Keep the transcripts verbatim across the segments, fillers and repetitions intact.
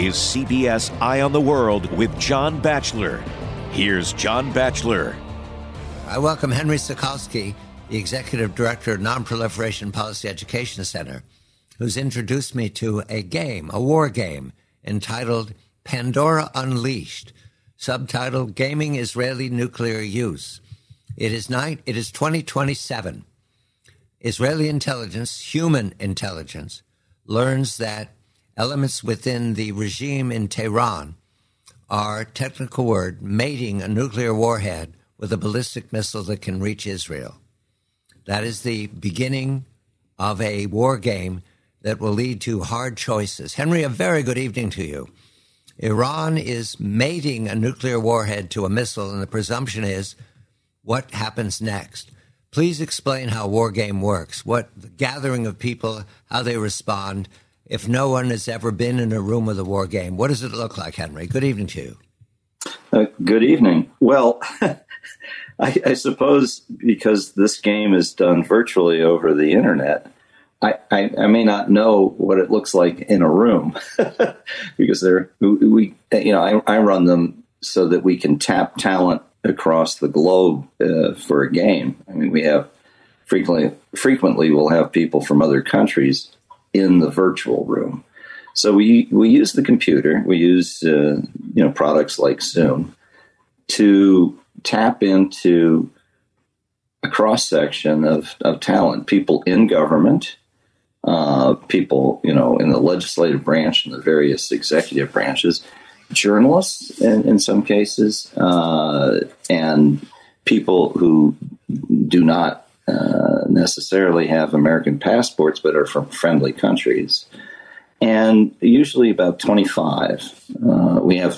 is C B S Eye on the World with John Batchelor. Here's John Batchelor. I welcome Henry Sokolsky, the Executive Director of Non-Proliferation Policy Education Center, who's introduced me to a game, a war game, entitled Pandora Unleashed, subtitled Gaming Israeli Nuclear Use. It is night. It is twenty twenty-seven. Israeli intelligence, human intelligence, learns that elements within the regime in Tehran are, technical word, mating a nuclear warhead with a ballistic missile that can reach Israel. That is the beginning of a war game that will lead to hard choices. Henry, a very good evening to you. Iran is mating a nuclear warhead to a missile, and the presumption is what happens next. Please explain how war game works, what the gathering of people, how they respond. If no one has ever been in a room with a war game, what does it look like, Henry? Good evening to you. Uh, good evening. Well, I, I suppose because this game is done virtually over the internet, I, I, I may not know what it looks like in a room because they're we you know I, I run them so that we can tap talent across the globe uh, for a game. I mean, we have frequently frequently we'll have people from other countries in the virtual room. So we we use the computer, we use uh, you know products like Zoom to tap into a cross section of, of talent, people in government, uh, people you know in the legislative branch and the various executive branches, journalists in, in some cases, uh, and people who do not uh, necessarily have American passports but are from friendly countries. And usually about twenty-five. Uh, we have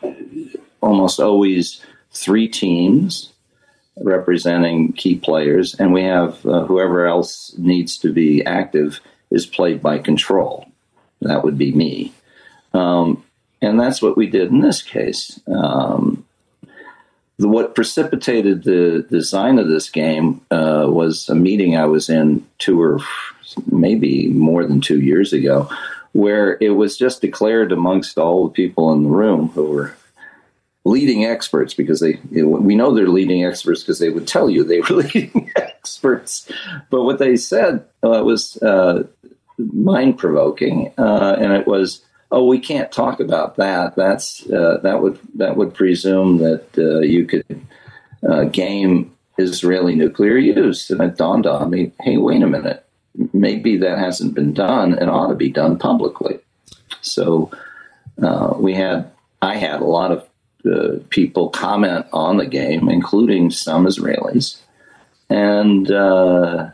almost always three teams representing key players, and we have uh, whoever else needs to be active is played by control. That would be me. Um, and that's what we did in this case. Um, the, what precipitated the design of this game uh, was a meeting I was in two or maybe more than two years ago, where it was just declared amongst all the people in the room who were leading experts, because they, we know they're leading experts because they would tell you they were leading experts. But what they said uh, was uh, mind-provoking, uh, and it was, "Oh, we can't talk about that. That's uh, that would that would presume that uh, you could uh, game Israeli nuclear use." And it dawned on me, hey, wait a minute. Maybe that hasn't been done and ought to be done publicly. So uh, we had, I had a lot of uh, people comment on the game, including some Israelis, and uh,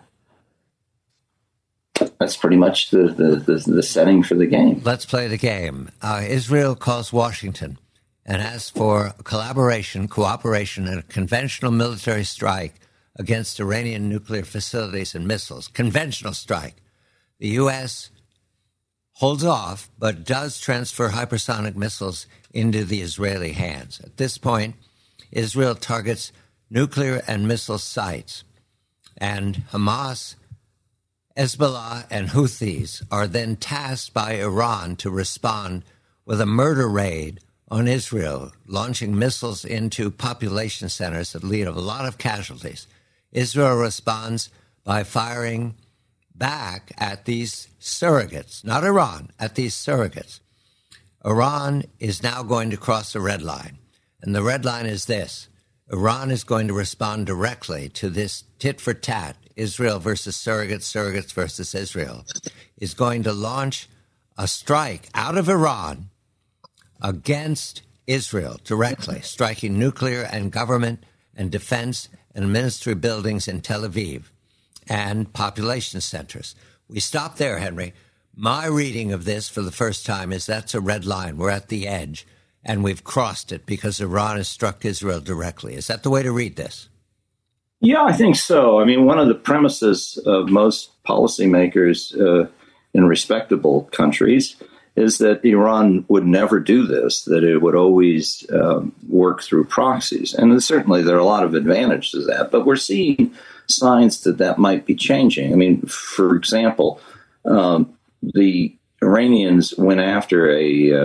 that's pretty much the, the, the, the setting for the game. Let's play the game. Uh, Israel calls Washington and asks for collaboration, cooperation, and a conventional military strike against Iranian nuclear facilities and missiles. Conventional strike. The U S holds off, but does transfer hypersonic missiles into the Israeli hands. At this point, Israel targets nuclear and missile sites, and Hamas, Hezbollah, and Houthis are then tasked by Iran to respond with a murder raid on Israel, launching missiles into population centers that lead to a lot of casualties. Israel responds by firing back at these surrogates, not Iran, at these surrogates. Iran is now going to cross the red line, and the red line is this. Iran is going to respond directly to this tit-for-tat, Israel versus surrogates, surrogates versus Israel, is going to launch a strike out of Iran against Israel directly, striking nuclear and government and defense and ministry buildings in Tel Aviv and population centers. We stop there, Henry. My reading of this for the first time is that's a red line. We're at the edge, and we've crossed it because Iran has struck Israel directly. Is that the way to read this? Yeah, I think so. I mean, one of the premises of most policymakers uh, in respectable countries is that Iran would never do this, that it would always um, work through proxies. And certainly there are a lot of advantages to that, but we're seeing signs that that might be changing. I mean, for example, um, the Iranians went after a, uh,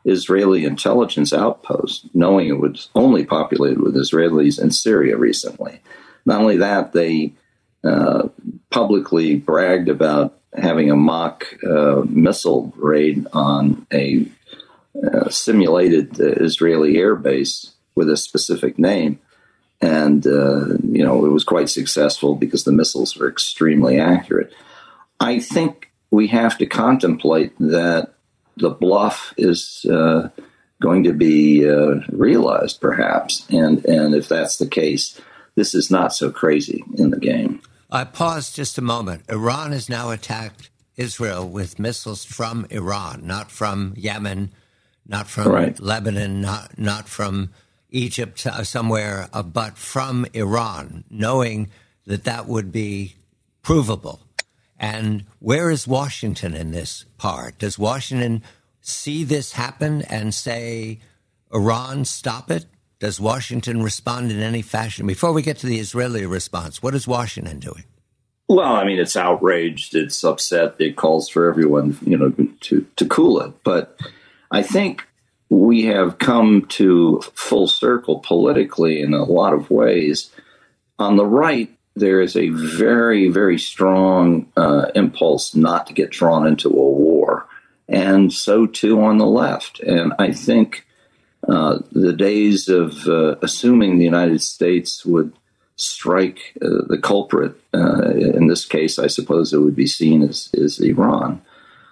Israeli intelligence outpost, knowing it was only populated with Israelis in Syria recently. Not only that, they uh, publicly bragged about having a mock uh, missile raid on a uh, simulated uh, Israeli air base with a specific name. And, uh, you know, it was quite successful because the missiles were extremely accurate. I think we have to contemplate that the bluff is uh, going to be uh, realized, perhaps. And, and if that's the case, this is not so crazy in the game. I pause just a moment. Iran has now attacked Israel with missiles from Iran, not from Yemen, not from right. Lebanon, not not from Egypt, uh, somewhere, uh, but from Iran, knowing that that would be provable. And where is Washington in this part? Does Washington see this happen and say, Iran, stop it? Does Washington respond in any fashion? Before we get to the Israeli response, what is Washington doing? Well, I mean, it's outraged, it's upset, it calls for everyone, you know, to, to cool it. But I think we have come to full circle politically in a lot of ways. On the right, there is a very, very strong uh, impulse not to get drawn into a war, and so too on the left. And I think uh, the days of uh, assuming the United States would strike uh, the culprit, uh, in this case, I suppose it would be seen as, as Iran.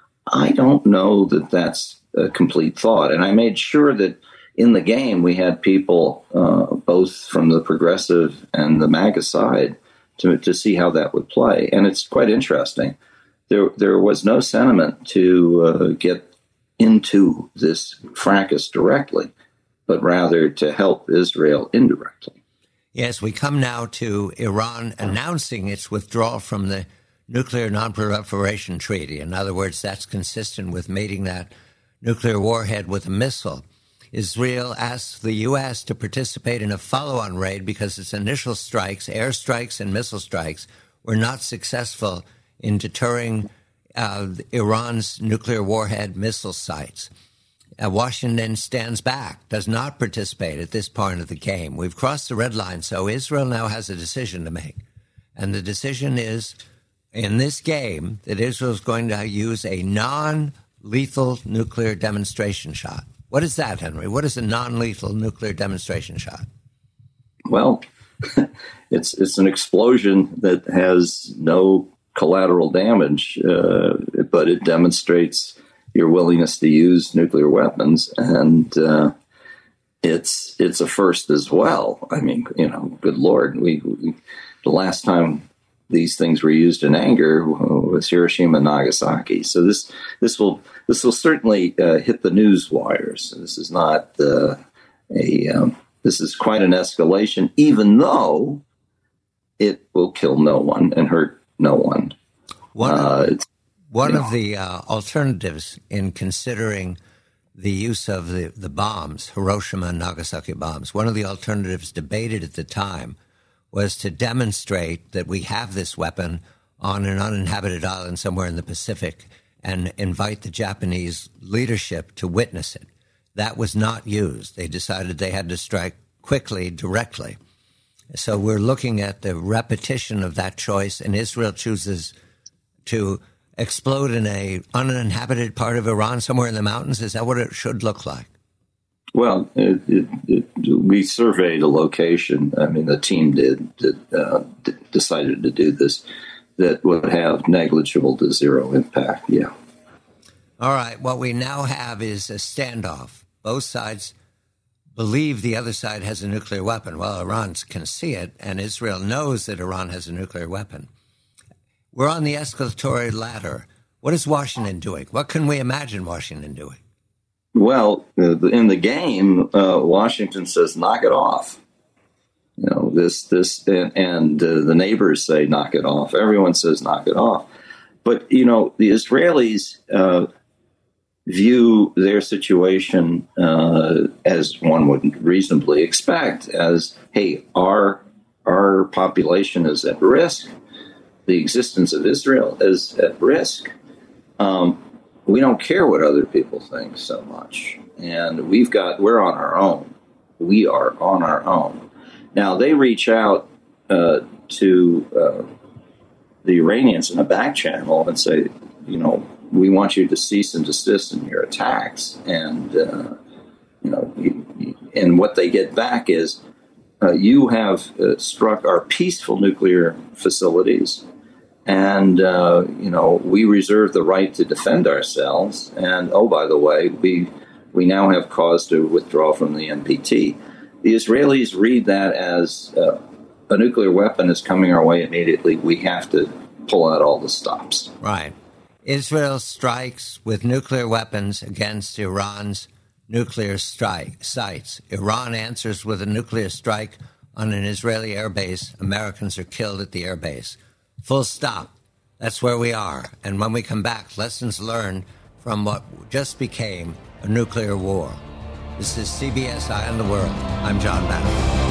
I don't know that that's a complete thought. And I made sure that in the game we had people uh, both from the progressive and the MAGA side to, to see how that would play. And it's quite interesting. There, there was no sentiment to uh, get into this fracas directly, but rather to help Israel indirectly. Yes, we come now to Iran announcing its withdrawal from the Nuclear Non-Proliferation Treaty. In other words, that's consistent with mating that nuclear warhead with a missile. Israel asked the U S to participate in a follow-on raid because its initial strikes, air strikes and missile strikes, were not successful in deterring uh, Iran's nuclear warhead missile sites. Uh, Washington stands back, does not participate at this part of the game. We've crossed the red line, so Israel now has a decision to make. And the decision is, in this game, that Israel is going to use a non-lethal nuclear demonstration shot. What is that, Henry? What is a non-lethal nuclear demonstration shot? Well, it's it's an explosion that has no collateral damage, uh, but it demonstrates your willingness to use nuclear weapons, and uh, it's it's a first as well. I mean, you know, good Lord, we, we the last time these things were used in anger was Hiroshima and Nagasaki. So this this will this will certainly uh, hit the news wires. This is not uh, a um, this is quite an escalation, even though it will kill no one and hurt no one. One, uh, it's, one you of know. the uh, alternatives in considering the use of the, the bombs, Hiroshima and Nagasaki bombs, one of the alternatives debated at the time was to demonstrate that we have this weapon on an uninhabited island somewhere in the Pacific and invite the Japanese leadership to witness it. That was not used. They decided they had to strike quickly, directly. So we're looking at the repetition of that choice, and Israel chooses to explode in a uninhabited part of Iran somewhere in the mountains. Is that what it should look like? Well, it, it, it, we surveyed a location. I mean, the team did, did uh, d- decided to do this that would have negligible to zero impact. Yeah. All right. What we now have is a standoff. Both sides believe the other side has a nuclear weapon. Well, Iran can see it, and Israel knows that Iran has a nuclear weapon. We're on the escalatory ladder. What is Washington doing? What can we imagine Washington doing? Well, uh, in the game, uh, Washington says, knock it off. You know, this, this, and, and uh, the neighbors say, knock it off. Everyone says, knock it off. But, you know, the Israelis uh, view their situation uh, as one would reasonably expect, as, hey, our, our population is at risk. The existence of Israel is at risk. Um, we don't care what other people think so much. And we've got, we're on our own. We are on our own. Now, they reach out uh, to uh, the Iranians in a back channel and say, you know, we want you to cease and desist in your attacks. And, uh, you know, you, you, and what they get back is, uh, you have uh, struck our peaceful nuclear facilities. And, uh, you know, we reserve the right to defend ourselves. And, oh, by the way, we we now have cause to withdraw from the N P T. The Israelis read that as uh, a nuclear weapon is coming our way immediately. We have to pull out all the stops. Right. Israel strikes with nuclear weapons against Iran's nuclear strike sites. Iran answers with a nuclear strike on an Israeli airbase. Americans are killed at the airbase. Full stop. That's where we are. And when we come back, lessons learned from what just became a nuclear war. This is C B S Eye on the World. I'm John Battle.